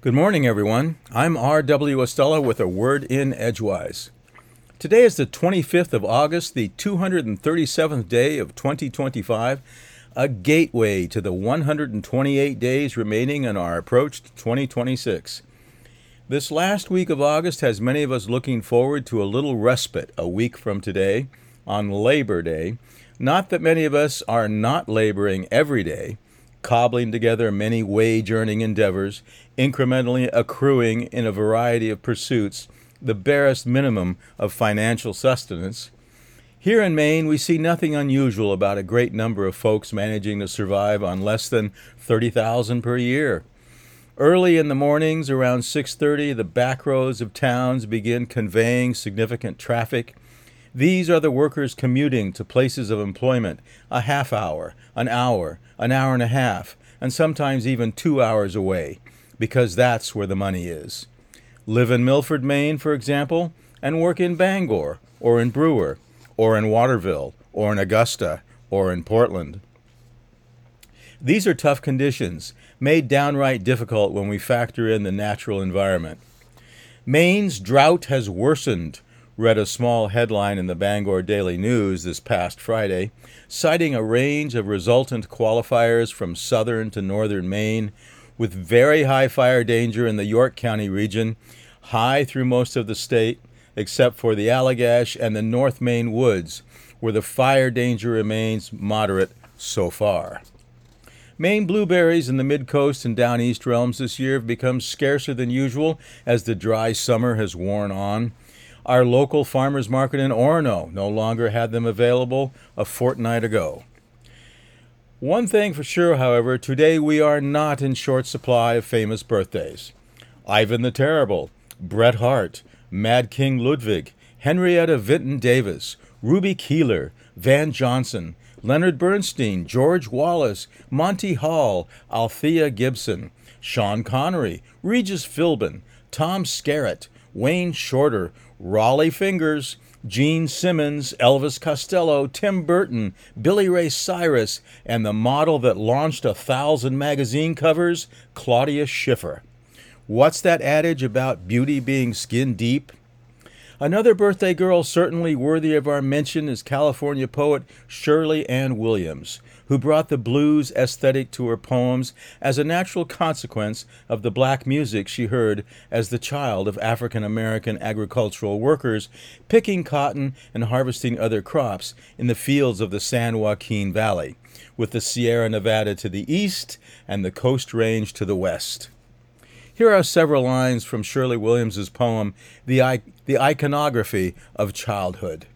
Good morning, everyone. I'm R.W. Estella with a word in Edgewise. Today is the 25th of August, the 237th day of 2025, a gateway to the 128 days remaining in our approach to 2026. This last week of August has many of us looking forward to a little respite a week from today, on Labor Day. Not that many of us are not laboring every day, cobbling together many wage-earning endeavors, incrementally accruing in a variety of pursuits the barest minimum of financial sustenance. Here in Maine, we see nothing unusual about a great number of folks managing to survive on less than $30,000 per year. Early in the mornings, around 6:30, the back roads of towns begin conveying significant traffic. These are the workers commuting to places of employment a half hour, an hour and a half, and sometimes even 2 hours away, because that's where the money is. Live in Milford, Maine, for example, and work in Bangor, or in Brewer, or in Waterville, or in Augusta, or in Portland. These are tough conditions, made downright difficult when we factor in the natural environment. Maine's drought has worsened, read a small headline in the Bangor Daily News this past Friday, citing a range of resultant qualifiers from southern to northern Maine, with very high fire danger in the York County region, high through most of the state, except for the Allagash and the North Maine woods, where the fire danger remains moderate so far. Maine blueberries in the mid-coast and down east realms this year have become scarcer than usual as the dry summer has worn on. Our local farmers market in Orono no longer had them available a fortnight ago. One thing for sure, however, today we are not in short supply of famous birthdays. Ivan the Terrible, Bret Hart, Mad King Ludwig, Henrietta Vinton Davis, Ruby Keeler, Van Johnson, Leonard Bernstein, George Wallace, Monty Hall, Althea Gibson, Sean Connery, Regis Philbin, Tom Skerritt, Wayne Shorter, Raleigh Fingers, Gene Simmons, Elvis Costello, Tim Burton, Billy Ray Cyrus, and the model that launched 1,000 magazine covers, Claudia Schiffer. What's that adage about beauty being skin deep? Another birthday girl certainly worthy of our mention is California poet Shirley Ann Williams, who brought the blues aesthetic to her poems as a natural consequence of the black music she heard as the child of African-American agricultural workers picking cotton and harvesting other crops in the fields of the San Joaquin Valley, with the Sierra Nevada to the east and the Coast Range to the west. Here are several lines from Shirley Williams's poem, The Iconography of Childhood.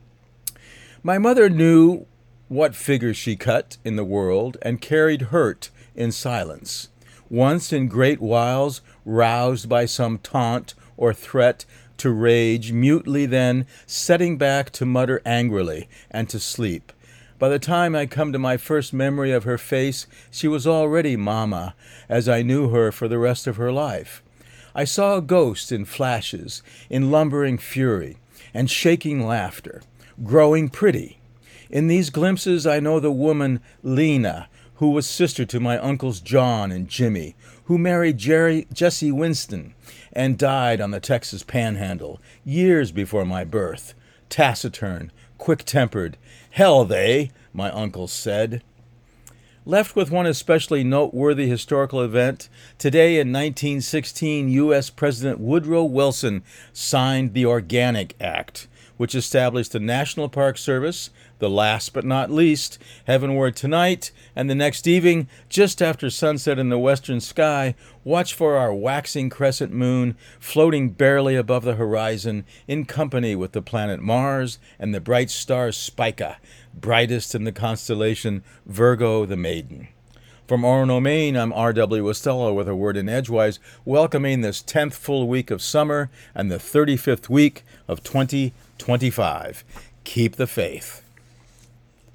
My mother knew what figure she cut in the world and carried hurt in silence. Once in great wiles, roused by some taunt or threat to rage, mutely then setting back to mutter angrily and to sleep. By the time I come to my first memory of her face, she was already Mama, as I knew her for the rest of her life. I saw a ghost in flashes, in lumbering fury, and shaking laughter, growing pretty. In these glimpses I know the woman Lena, who was sister to my uncles John and Jimmy, who married Jesse Winston and died on the Texas Panhandle, years before my birth. Taciturn, quick-tempered, hell they, my uncles said. Left with one especially noteworthy historical event, today in 1916, U.S. President Woodrow Wilson signed the Organic Act, which established the National Park Service, the last but not least, heavenward tonight and the next evening, just after sunset in the western sky, watch for our waxing crescent moon floating barely above the horizon in company with the planet Mars and the bright star Spica, brightest in the constellation Virgo the Maiden. From Orono, Maine, I'm R.W. Estella with a word in Edgewise, welcoming this 10th full week of summer and the 35th week of 2025. Keep the faith.